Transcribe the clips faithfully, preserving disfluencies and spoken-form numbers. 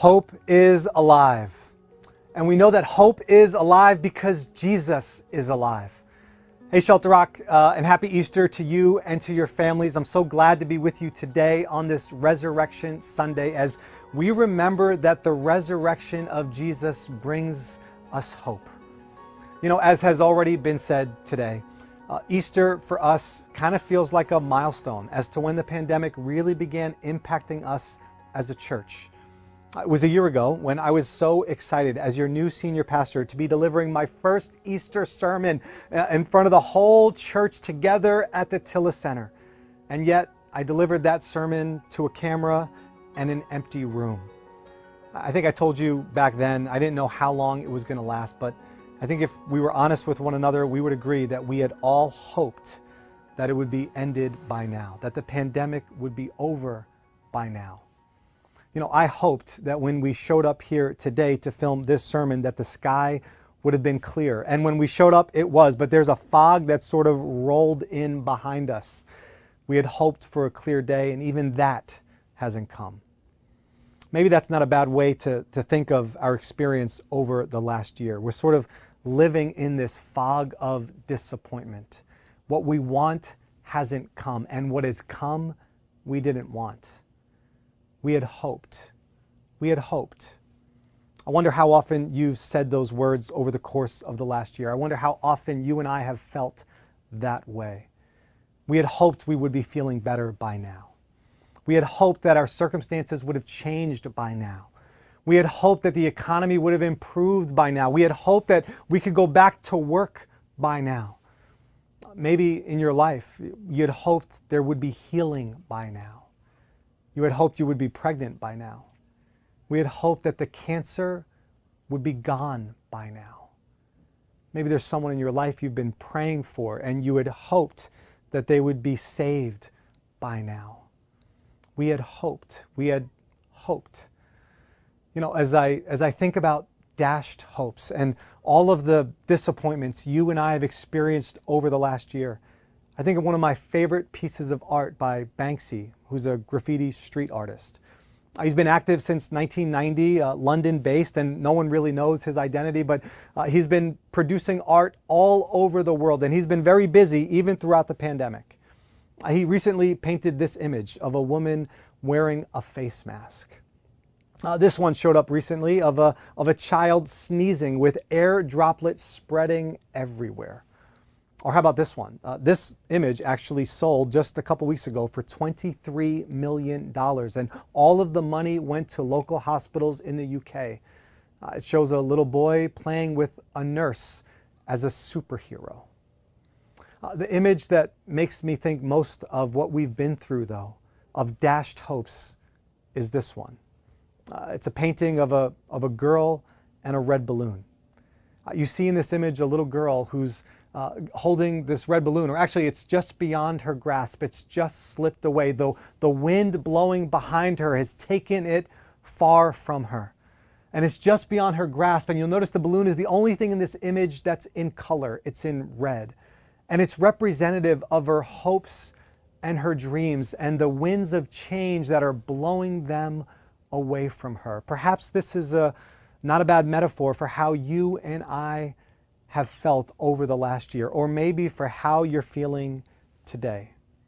Hope is alive. And we know that hope is alive because Jesus is alive. Hey, Shelter Rock, uh, and happy Easter to you and to your families. I'm so glad to be with you today on this Resurrection Sunday as we remember that the resurrection of Jesus brings us hope. You know, as has already been said today, uh, Easter for us kind of feels like a milestone as to when the pandemic really began impacting us as a church. It was a year ago when I was so excited as your new senior pastor to be delivering my first Easter sermon in front of the whole church together at the Tilla Center. And yet I delivered that sermon to a camera and an empty room. I think I told you back then, I didn't know how long it was going to last, but I think if we were honest with one another, we would agree that we had all hoped that it would be ended by now, that the pandemic would be over by now. You know, I hoped that when we showed up here today to film this sermon that the sky would have been clear. And when we showed up, it was, but there's a fog that sort of rolled in behind us. We had hoped for a clear day, and even that hasn't come. Maybe that's not a bad way to, to think of our experience over the last year. We're sort of living in this fog of disappointment. What we want hasn't come, and what has come, we didn't want. We had hoped. We had hoped. I wonder how often you've said those words over the course of the last year. I wonder how often you and I have felt that way. We had hoped we would be feeling better by now. We had hoped that our circumstances would have changed by now. We had hoped that the economy would have improved by now. We had hoped that we could go back to work by now. Maybe in your life, you had hoped there would be healing by now. You had hoped you would be pregnant by now. We had hoped that the cancer would be gone by now. Maybe there's someone in your life you've been praying for and you had hoped that they would be saved by now. We had hoped. We had hoped. You know, as I as I think about dashed hopes and all of the disappointments you and I have experienced over the last year, I think of one of my favorite pieces of art by Banksy, who's a graffiti street artist. He's been active since nineteen ninety, uh, London-based, and no one really knows his identity, but uh, he's been producing art all over the world, and he's been very busy even throughout the pandemic. Uh, he recently painted this image of a woman wearing a face mask. Uh, this one showed up recently of a, of a child sneezing with air droplets spreading everywhere. Or how about this one? Uh, this image actually sold just a couple weeks ago for twenty-three million dollars, and all of the money went to local hospitals in the U K. Uh, it shows a little boy playing with a nurse as a superhero. Uh, the image that makes me think most of what we've been through, though, of dashed hopes, is this one. Uh, it's a painting of a, of a girl and a red balloon. Uh, you see in this image a little girl who's Uh, holding this red balloon, or actually it's just beyond her grasp. It's just slipped away, though the wind blowing behind her has taken it far from her. And it's just beyond her grasp, and you'll notice the balloon is the only thing in this image that's in color. It's in red. And it's representative of her hopes and her dreams and the winds of change that are blowing them away from her. Perhaps this is a not a bad metaphor for how you and I have felt over the last year, or maybe for how you're feeling today.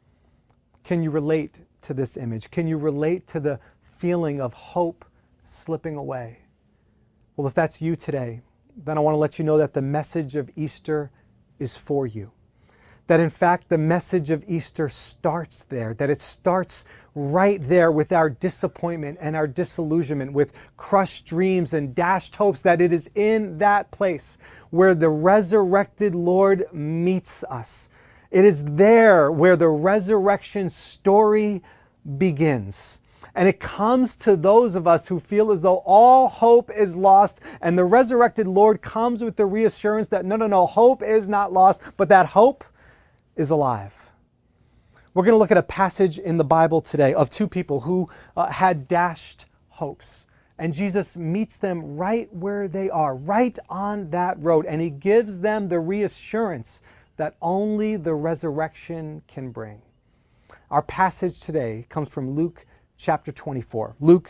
Can you relate to this image? Can you relate to the feeling of hope slipping away? Well, if that's you today, then I want to let you know that the message of Easter is for you. That in fact, the message of Easter starts there, that it starts right there with our disappointment and our disillusionment, with crushed dreams and dashed hopes, that it is in that place where the resurrected Lord meets us. It is there where the resurrection story begins. And it comes to those of us who feel as though all hope is lost, and the resurrected Lord comes with the reassurance that no, no, no, hope is not lost, but that hope is alive. We're going to look at a passage in the Bible today of two people who uh, had dashed hopes. And Jesus meets them right where they are, right on that road. And he gives them the reassurance that only the resurrection can bring. Our passage today comes from Luke chapter twenty-four. Luke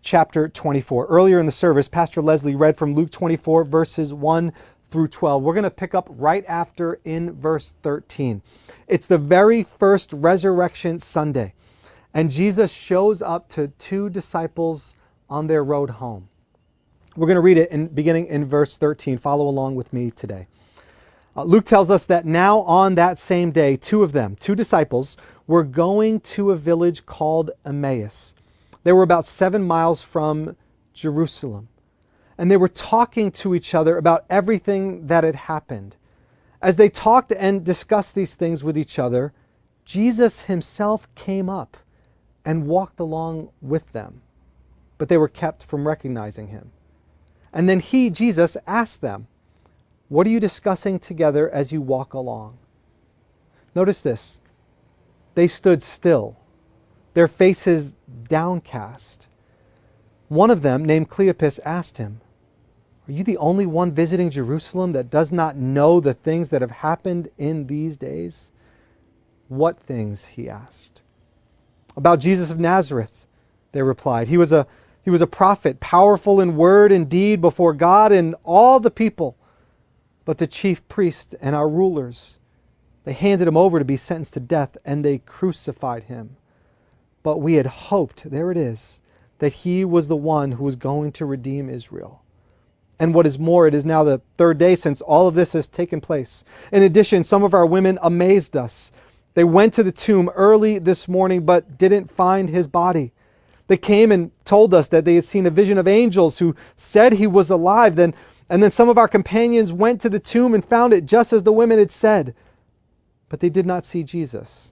chapter twenty-four. Earlier in the service, Pastor Leslie read from Luke twenty-four, verses one through twelve. We're going to pick up right after in verse thirteen. It's the very first Resurrection Sunday, and Jesus shows up to two disciples on their road home. We're going to read it in, beginning in verse thirteen. Follow along with me today. Uh, Luke tells us that now on that same day, two of them, two disciples, were going to a village called Emmaus. They were about seven miles from Jerusalem, and they were talking to each other about everything that had happened. As they talked and discussed these things with each other, Jesus himself came up and walked along with them, but they were kept from recognizing him. And then he, Jesus, asked them, "What are you discussing together as you walk along?" Notice this. They stood still, their faces downcast. One of them, named Cleopas, asked him, "Are you the only one visiting Jerusalem that does not know the things that have happened in these days?" "What things?" he asked. "About Jesus of Nazareth," they replied. He was a, he was a prophet, powerful in word and deed before God and all the people. But the chief priests and our rulers, they handed him over to be sentenced to death, and they crucified him. But we had hoped," there it is, "that he was the one who was going to redeem Israel. And what is more, it is now the third day since all of this has taken place. In addition, some of our women amazed us. They went to the tomb early this morning, but didn't find his body. They came and told us that they had seen a vision of angels who said he was alive. Then And then some of our companions went to the tomb and found it just as the women had said, but they did not see Jesus."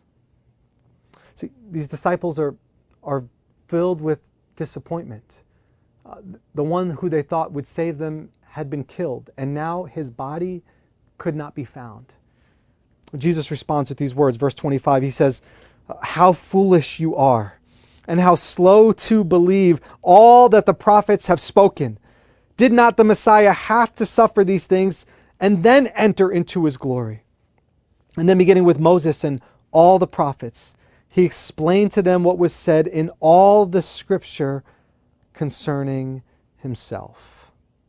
See, these disciples are, are filled with disappointment. Uh, the one who they thought would save them had been killed, and now his body could not be found. Jesus responds with these words, verse twenty-five. He says, "How foolish you are, and how slow to believe all that the prophets have spoken. Did not the Messiah have to suffer these things and then enter into his glory?" And then beginning with Moses and all the prophets, he explained to them what was said in all the scripture concerning himself.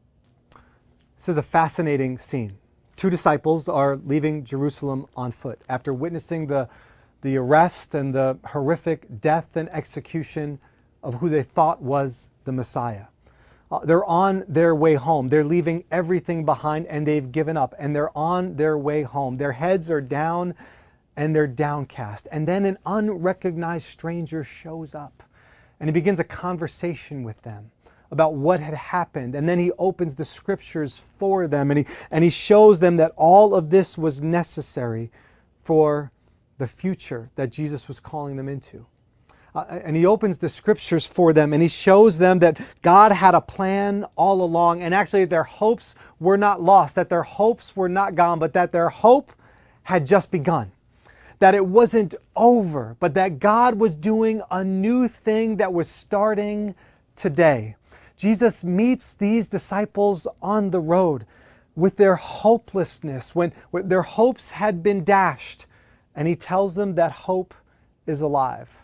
This is a fascinating scene. Two disciples are leaving Jerusalem on foot after witnessing the, the arrest and the horrific death and execution of who they thought was the Messiah. Uh, they're on their way home. They're leaving everything behind, and they've given up, and they're on their way home. Their heads are down and they're downcast. And then an unrecognized stranger shows up, and he begins a conversation with them about what had happened. And then he opens the scriptures for them, and he, and he shows them that all of this was necessary for the future that Jesus was calling them into. Uh, and he opens the scriptures for them, and he shows them that God had a plan all along, and actually their hopes were not lost, that their hopes were not gone, but that their hope had just begun. That it wasn't over, but that God was doing a new thing that was starting today. Jesus meets these disciples on the road with their hopelessness, when, when their hopes had been dashed, and he tells them that hope is alive.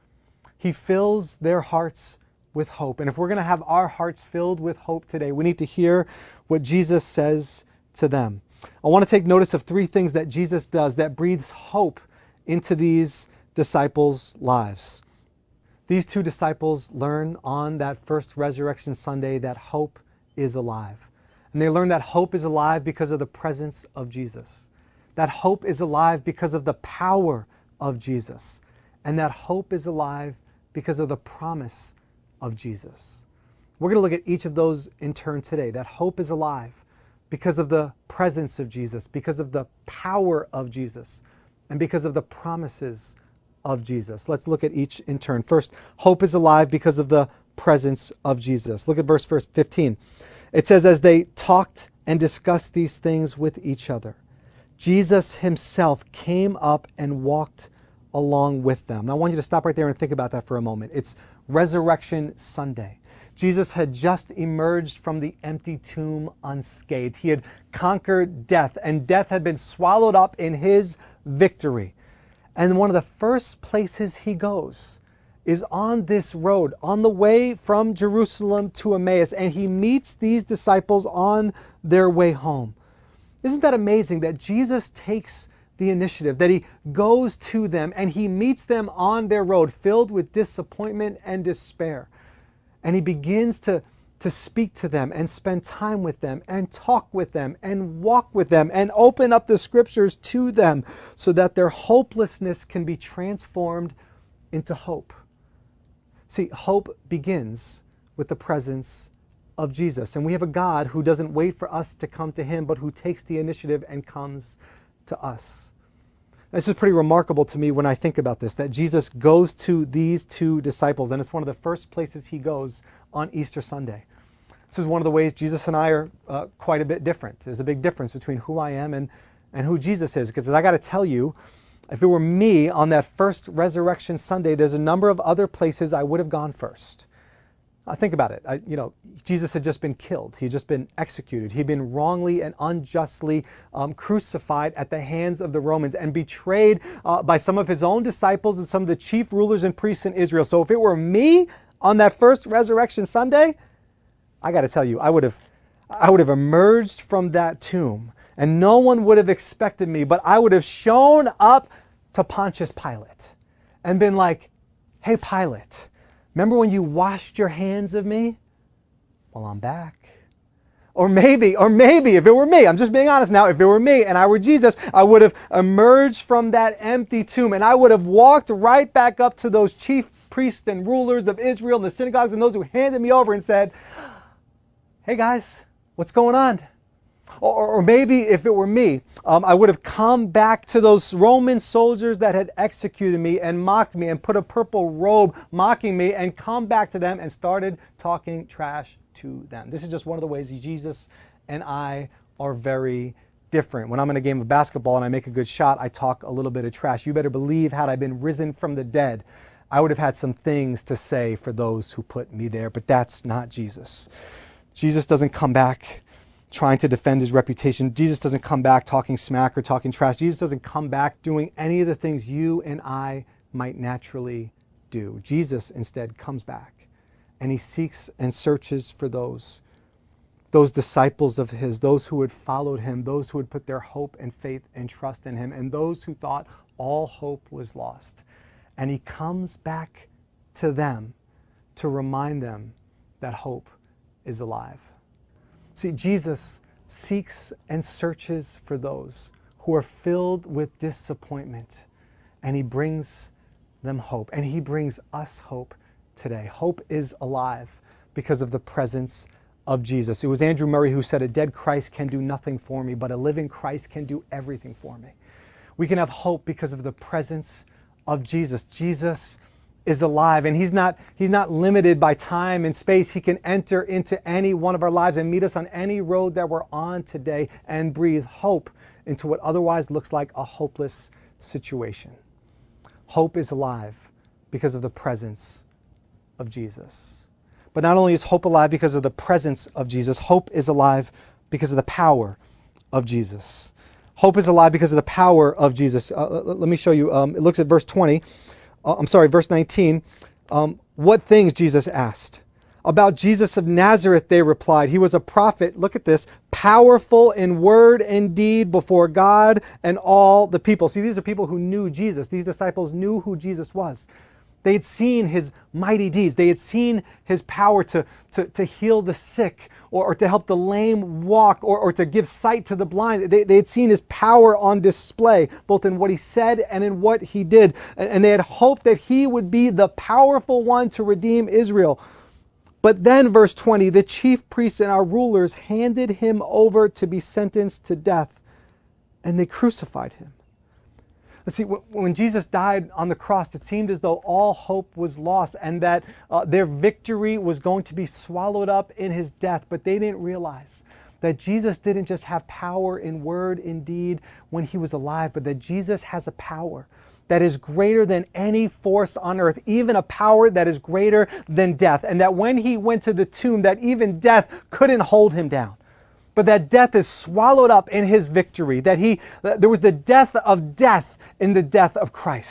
He fills their hearts with hope. And if we're going to have our hearts filled with hope today, we need to hear what Jesus says to them. I want to take notice of three things that Jesus does that breathes hope into these disciples' lives. These two disciples learn on that first Resurrection Sunday that hope is alive. And they learn that hope is alive because of the presence of Jesus. That hope is alive because of the power of Jesus. And that hope is alive because of the promise of Jesus. We're going to look at each of those in turn today. That hope is alive because of the presence of Jesus, because of the power of Jesus, and because of the promises of Jesus. Let's look at each in turn. First, hope is alive because of the presence of Jesus. Look at verse fifteen. It says, "As they talked and discussed these things with each other, Jesus himself came up and walked along with them." Now I want you to stop right there and think about that for a moment. It's Resurrection Sunday. Jesus had just emerged from the empty tomb unscathed. He had conquered death, and death had been swallowed up in his victory. And one of the first places he goes is on this road, on the way from Jerusalem to Emmaus, and he meets these disciples on their way home. Isn't that amazing that Jesus takes the initiative, that he goes to them and he meets them on their road filled with disappointment and despair. And he begins to, to speak to them and spend time with them and talk with them and walk with them and open up the scriptures to them so that their hopelessness can be transformed into hope. See, hope begins with the presence of Jesus. And we have a God who doesn't wait for us to come to him, but who takes the initiative and comes to us. This is pretty remarkable to me when I think about this, that Jesus goes to these two disciples, and it's one of the first places he goes on Easter Sunday. This is one of the ways Jesus and I are uh, quite a bit different. There's a big difference between who I am and, and who Jesus is, because I got to tell you, if it were me on that first Resurrection Sunday, there's a number of other places I would have gone first. Uh, think about it. I, you know, Jesus had just been killed. He had just been executed. He'd been wrongly and unjustly um, crucified at the hands of the Romans and betrayed uh, by some of his own disciples and some of the chief rulers and priests in Israel. So if it were me on that first Resurrection Sunday, I got to tell you, I would have, I would have emerged from that tomb, and no one would have expected me, but I would have shown up to Pontius Pilate and been like, "Hey, Pilate, remember when you washed your hands of me? Well, I'm back." Or maybe, or maybe if it were me, I'm just being honest now, if it were me and I were Jesus, I would have emerged from that empty tomb and I would have walked right back up to those chief priests and rulers of Israel and the synagogues and those who handed me over and said, "Hey guys, what's going on?" Or, or maybe if it were me, um, I would have come back to those Roman soldiers that had executed me and mocked me and put a purple robe mocking me and come back to them and started talking trash to them. This is just one of the ways Jesus and I are very different. When I'm in a game of basketball and I make a good shot, I talk a little bit of trash. You better believe, had I been risen from the dead, I would have had some things to say for those who put me there, but that's not Jesus. Jesus doesn't come back trying to defend his reputation. Jesus doesn't come back talking smack or talking trash. Jesus doesn't come back doing any of the things you and I might naturally do. Jesus instead comes back and he seeks and searches for those, those disciples of his, those who had followed him, those who had put their hope and faith and trust in him, and those who thought all hope was lost. And he comes back to them to remind them that hope is alive. See, Jesus seeks and searches for those who are filled with disappointment, and he brings them hope, and he brings us hope today. Hope is alive because of the presence of Jesus. It was Andrew Murray who said, "A dead Christ can do nothing for me, but a living Christ can do everything for me." We can have hope because of the presence of Jesus. Jesus is alive, and he's not he's not limited by time and space. He can enter into any one of our lives and meet us on any road that we're on today and breathe hope into what otherwise looks like a hopeless situation. Hope is alive because of the presence of Jesus. But not only is hope alive because of the presence of Jesus, hope is alive because of the power of Jesus. Hope is alive because of the power of Jesus. Uh, let me show you. Um, it looks at verse twenty. Uh, I'm sorry, verse nineteen. Um, what things Jesus asked. About Jesus of Nazareth, they replied. He was a prophet, look at this, powerful in word and deed before God and all the people. See, these are people who knew Jesus. These disciples knew who Jesus was. They had seen his mighty deeds. They had seen his power to, to, to heal the sick, or, or to help the lame walk, or, or to give sight to the blind. They, they had seen his power on display, both in what he said and in what he did. And, and they had hoped that he would be the powerful one to redeem Israel. But then, verse twenty, the chief priests and our rulers handed him over to be sentenced to death, and they crucified him. Let's see, when Jesus died on the cross, it seemed as though all hope was lost and that uh, their victory was going to be swallowed up in his death. But they didn't realize that Jesus didn't just have power in word and deed when he was alive, but that Jesus has a power that is greater than any force on earth, even a power that is greater than death. And that when he went to the tomb, that even death couldn't hold him down. But that death is swallowed up in his victory, that he, that there was the death of death in the death of Christ.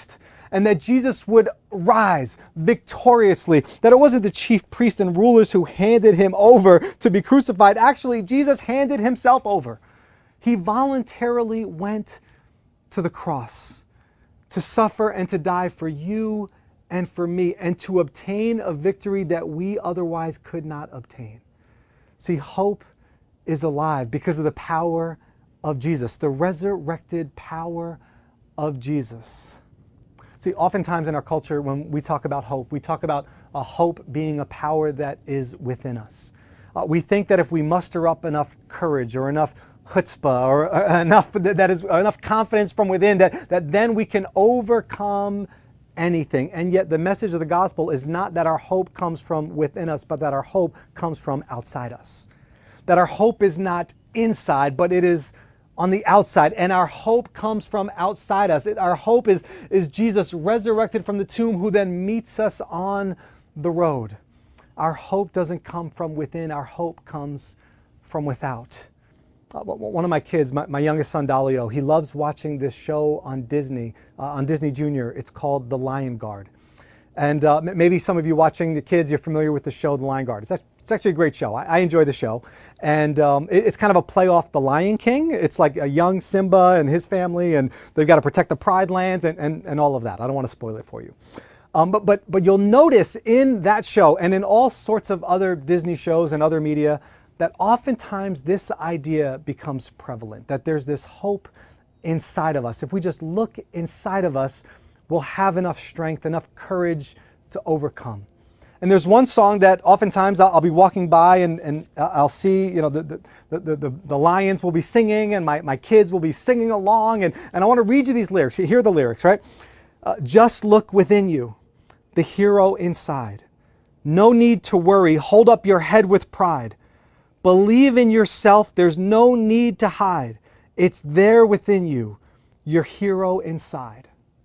and that Jesus would rise victoriously, that it wasn't the chief priests and rulers who handed him over to be crucified. Actually, Jesus handed himself over. He voluntarily went to the cross to suffer and to die for you and for me, and to obtain a victory that we otherwise could not obtain. See, hope is alive because of the power of Jesus, the resurrected power of Jesus. See, oftentimes in our culture, when we talk about hope, we talk about a hope being a power that is within us. Uh, we think that if we muster up enough courage or enough chutzpah or uh, enough that is enough confidence from within, that, that then we can overcome anything. And yet the message of the gospel is not that our hope comes from within us, but that our hope comes from outside us. That our hope is not inside, but it is on the outside. And our hope comes from outside us. It, our hope is, is Jesus resurrected from the tomb, who then meets us on the road. Our hope doesn't come from within. Our hope comes from without. Uh, one of my kids, my, my youngest son, Dalio, he loves watching this show on Disney, uh, on Disney Junior. It's called The Lion Guard. And uh, maybe some of you watching, the kids, you're familiar with the show, The Lion Guard. It's actually, it's actually a great show. I, I enjoy the show. And um, it, it's kind of a play off The Lion King. It's like a young Simba and his family, and they've got to protect the Pride Lands and, and, and all of that. I don't want to spoil it for you. Um, but, but, but you'll notice in that show and in all sorts of other Disney shows and other media that oftentimes this idea becomes prevalent, that there's this hope inside of us. If we just look inside of us, we'll have enough strength, enough courage to overcome. And there's one song that oftentimes I'll, I'll be walking by and, and I'll see, you know, the, the, the, the, the lions will be singing and my, my kids will be singing along. And, and I want to read you these lyrics. Hear the lyrics, right? Uh, just look within you, the hero inside. No need to worry. Hold up your head with pride. Believe in yourself. There's no need to hide. It's there within you, your hero inside.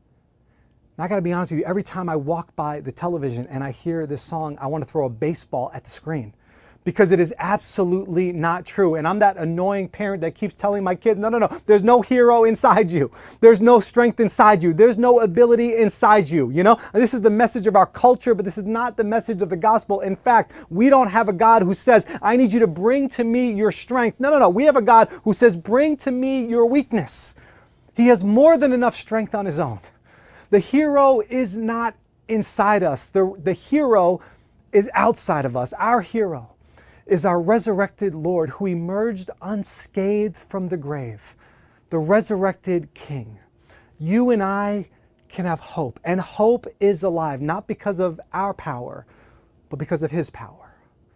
And I got to be honest with you, every time I walk by the television and I hear this song, I want to throw a baseball at the screen because it is absolutely not true. And I'm that annoying parent that keeps telling my kids, no, no, no, there's no hero inside you. There's no strength inside you. There's no ability inside you. You know, and this is the message of our culture, but this is not the message of the gospel. In fact, we don't have a God who says, I need you to bring to me your strength. No, no, no. We have a God who says, bring to me your weakness. He has more than enough strength on his own. The hero is not inside us. The, the hero is outside of us. Our hero is our resurrected Lord, who emerged unscathed from the grave, the resurrected King. You and I can have hope, and hope is alive, not because of our power, but because of his power.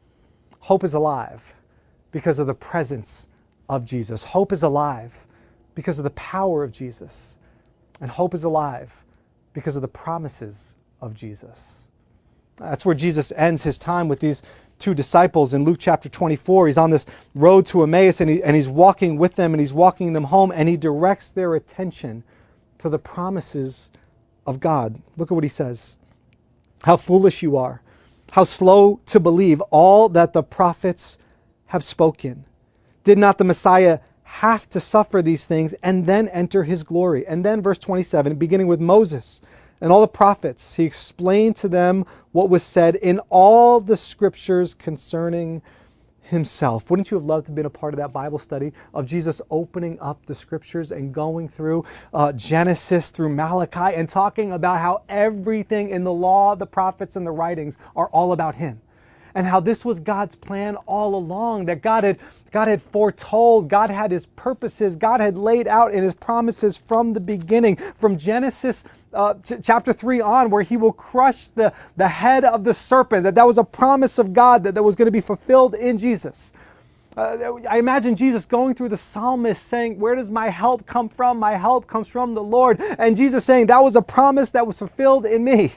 Hope is alive because of the presence of Jesus. Hope is alive because of the power of Jesus. And hope is alive because of the promises of Jesus. That's where Jesus ends his time with these two disciples in Luke chapter twenty-four. He's on this road to Emmaus, and, he, and he's walking with them, and he's walking them home, and he directs their attention to the promises of God. Look at what he says. How foolish you are. How slow to believe all that the prophets have spoken. Did not the Messiah have to suffer these things and then enter his glory? And then verse twenty-seven, beginning with Moses and all the prophets, he explained to them what was said in all the scriptures concerning himself. Wouldn't you have loved to have been a part of that Bible study of Jesus opening up the scriptures and going through uh, Genesis through Malachi and talking about how everything in the law, the prophets, and the writings are all about him? And how this was God's plan all along, that God had, God had foretold, God had his purposes, God had laid out in his promises from the beginning, from Genesis uh, ch- chapter three on, where he will crush the, the head of the serpent, that that was a promise of God that, that was going to be fulfilled in Jesus. Uh, I imagine Jesus going through the psalmist saying, where does my help come from? My help comes from the Lord. And Jesus saying, that was a promise that was fulfilled in me.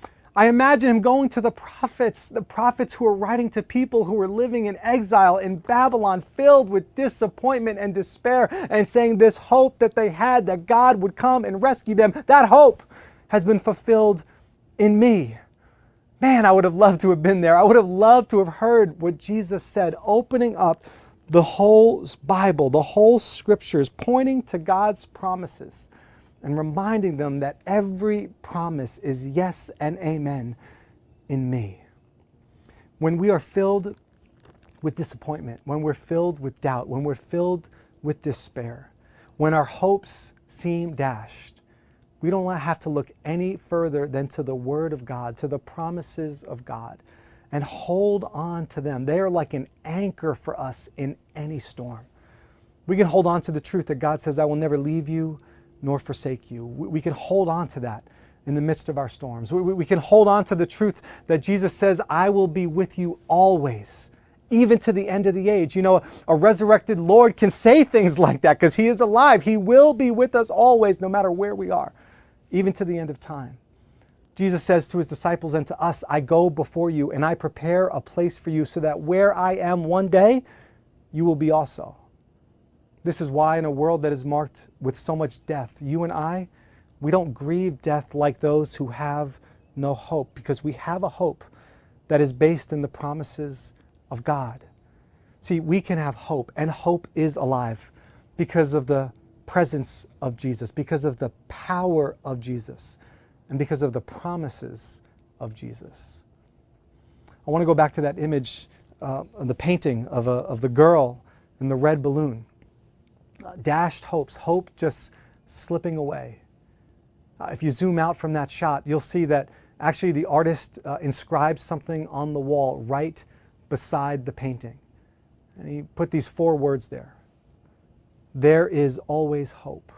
I imagine him going to the prophets, the prophets who were writing to people who were living in exile in Babylon, filled with disappointment and despair, and saying this hope that they had that God would come and rescue them, that hope has been fulfilled in me. Man, I would have loved to have been there. I would have loved to have heard what Jesus said, opening up the whole Bible, the whole scriptures, pointing to God's promises and reminding them that every promise is yes and amen in me. When we are filled with disappointment, when we're filled with doubt, when we're filled with despair, when our hopes seem dashed, we don't have to look any further than to the Word of God, to the promises of God, and hold on to them. They are like an anchor for us in any storm. We can hold on to the truth that God says, I will never leave you nor forsake you. We can hold on to that in the midst of our storms. We, we can hold on to the truth that Jesus says, I will be with you always, even to the end of the age. You know, a resurrected Lord can say things like that because He is alive. He will be with us always, no matter where we are, even to the end of time. Jesus says to His disciples and to us, I go before you and I prepare a place for you so that where I am one day, you will be also. This is why in a world that is marked with so much death, you and I, we don't grieve death like those who have no hope, because we have a hope that is based in the promises of God. See, we can have hope, and hope is alive because of the presence of Jesus, because of the power of Jesus, and because of the promises of Jesus. I want to go back to that image, uh, the painting of, a, of the girl in the red balloon. Uh, dashed hopes, hope just slipping away. Uh, if you zoom out from that shot, you'll see that actually the artist uh, inscribed something on the wall right beside the painting. And he put these four words there. There is always hope.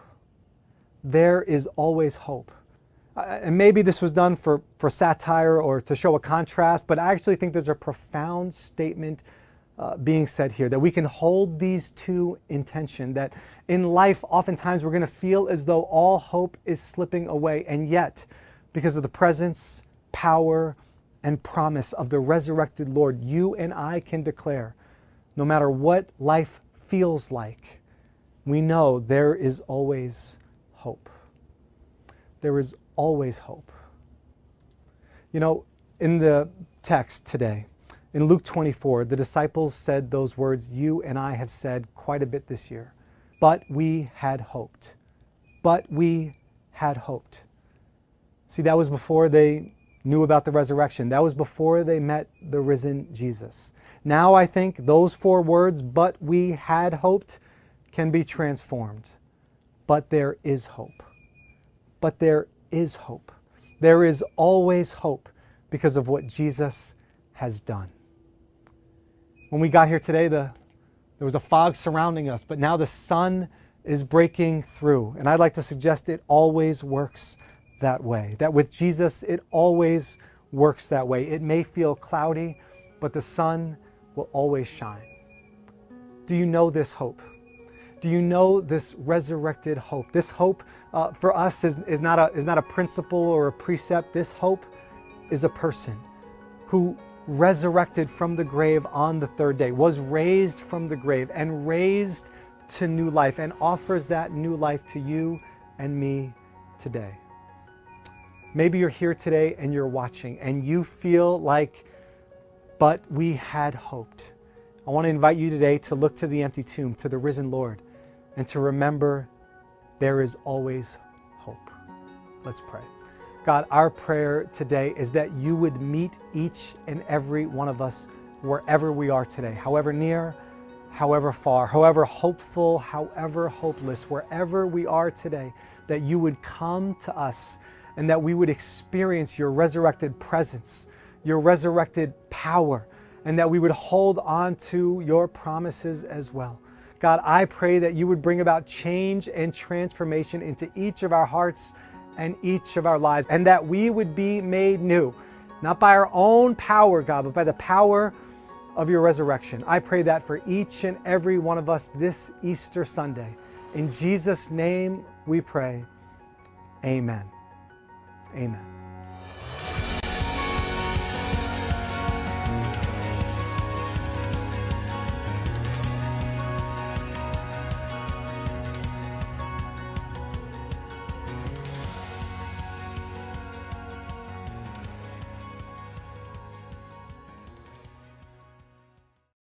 There is always hope. Uh, and maybe this was done for, for satire or to show a contrast, but I actually think there's a profound statement uh, being said here, that we can hold these two in tension, that in life oftentimes we're going to feel as though all hope is slipping away, and yet because of the presence, power, and promise of the resurrected Lord, you and I can declare, no matter what life feels like, we know there is always hope. There is always hope. You know, in the text today, in Luke twenty-four, the disciples said those words you and I have said quite a bit this year. But we had hoped. But we had hoped. See, that was before they knew about the resurrection. That was before they met the risen Jesus. Now I think those four words, but we had hoped, can be transformed. But there is hope. But there is hope. There is always hope because of what Jesus has done. When we got here today, the, there was a fog surrounding us, but now the sun is breaking through. And I'd like to suggest it always works that way. That with Jesus, it always works that way. It may feel cloudy, but the sun will always shine. Do you know this hope? Do you know this resurrected hope? This hope uh, for us is, is, not a, is not a principle or a precept. This hope is a person who resurrected from the grave on the third day, was raised from the grave and raised to new life, and offers that new life to you and me today. Maybe you're here today and you're watching and you feel like, but we had hoped. I want to invite you today to look to the empty tomb, to the risen Lord, and to remember there is always hope. Let's pray. God, our prayer today is that you would meet each and every one of us wherever we are today, however near, however far, however hopeful, however hopeless, wherever we are today, that you would come to us and that we would experience your resurrected presence, your resurrected power, and that we would hold on to your promises as well. God, I pray that you would bring about change and transformation into each of our hearts and each of our lives, and that we would be made new, not by our own power, God, but by the power of your resurrection. I pray that for each and every one of us this Easter Sunday. In Jesus' name we pray. Amen. Amen.